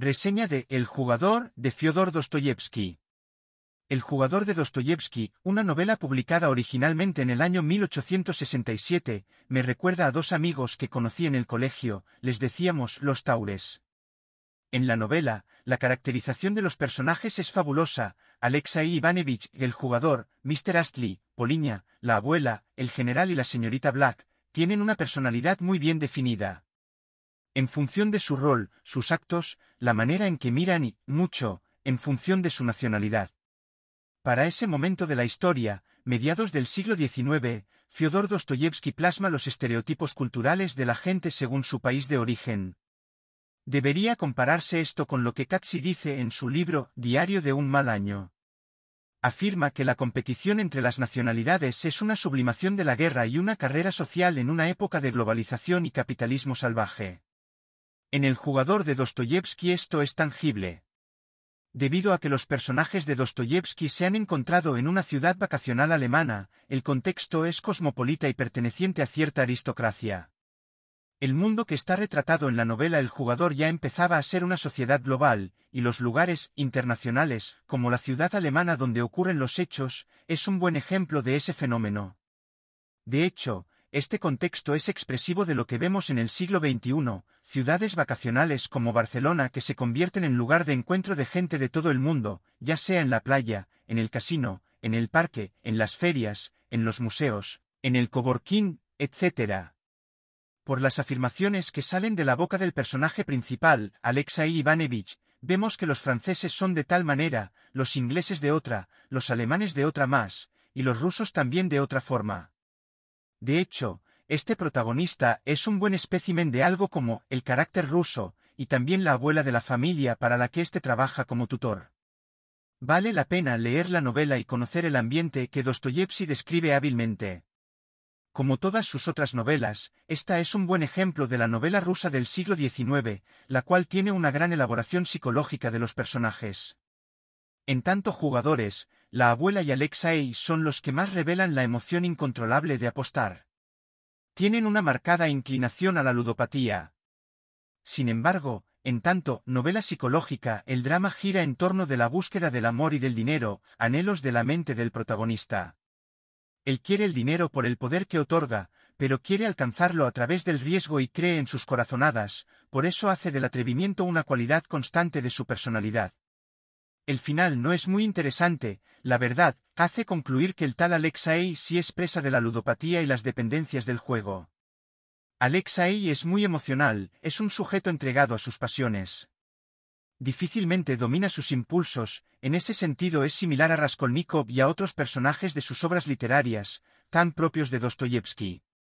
Reseña de El jugador de Fyodor Dostoyevsky. El jugador de Dostoyevsky, una novela publicada originalmente en el año 1867, me recuerda a dos amigos que conocí en el colegio, les decíamos los Taures. En la novela, la caracterización de los personajes es fabulosa. Alexei Ivanovich, el jugador, Mr. Astley, Poliña, la abuela, el general y la señorita Black, tienen una personalidad muy bien definida. En función de su rol, sus actos, la manera en que miran y, mucho, en función de su nacionalidad. Para ese momento de la historia, mediados del siglo XIX, Fyodor Dostoyevsky plasma los estereotipos culturales de la gente según su país de origen. Debería compararse esto con lo que Katsi dice en su libro Diario de un mal año. Afirma que la competición entre las nacionalidades es una sublimación de la guerra y una carrera social en una época de globalización y capitalismo salvaje. En El jugador de Dostoyevsky esto es tangible. Debido a que los personajes de Dostoyevsky se han encontrado en una ciudad vacacional alemana, el contexto es cosmopolita y perteneciente a cierta aristocracia. El mundo que está retratado en la novela El jugador ya empezaba a ser una sociedad global, y los lugares internacionales, como la ciudad alemana donde ocurren los hechos, es un buen ejemplo de ese fenómeno. De hecho, este contexto es expresivo de lo que vemos en el siglo XXI, ciudades vacacionales como Barcelona que se convierten en lugar de encuentro de gente de todo el mundo, ya sea en la playa, en el casino, en el parque, en las ferias, en los museos, en el coworking, etc. Por las afirmaciones que salen de la boca del personaje principal, Alexei Ivanovich, vemos que los franceses son de tal manera, los ingleses de otra, los alemanes de otra más, y los rusos también de otra forma. De hecho, este protagonista es un buen espécimen de algo como el carácter ruso, y también la abuela de la familia para la que éste trabaja como tutor. Vale la pena leer la novela y conocer el ambiente que Dostoyevsky describe hábilmente. Como todas sus otras novelas, esta es un buen ejemplo de la novela rusa del siglo XIX, la cual tiene una gran elaboración psicológica de los personajes. En tanto jugadores, la abuela y Alexei son los que más revelan la emoción incontrolable de apostar. Tienen una marcada inclinación a la ludopatía. Sin embargo, en tanto novela psicológica, el drama gira en torno de la búsqueda del amor y del dinero, anhelos de la mente del protagonista. Él quiere el dinero por el poder que otorga, pero quiere alcanzarlo a través del riesgo y cree en sus corazonadas, por eso hace del atrevimiento una cualidad constante de su personalidad. El final no es muy interesante, la verdad, hace concluir que el tal Alexei sí es presa de la ludopatía y las dependencias del juego. Alexei es muy emocional, es un sujeto entregado a sus pasiones. Difícilmente domina sus impulsos, en ese sentido es similar a Raskolnikov y a otros personajes de sus obras literarias, tan propios de Dostoyevsky.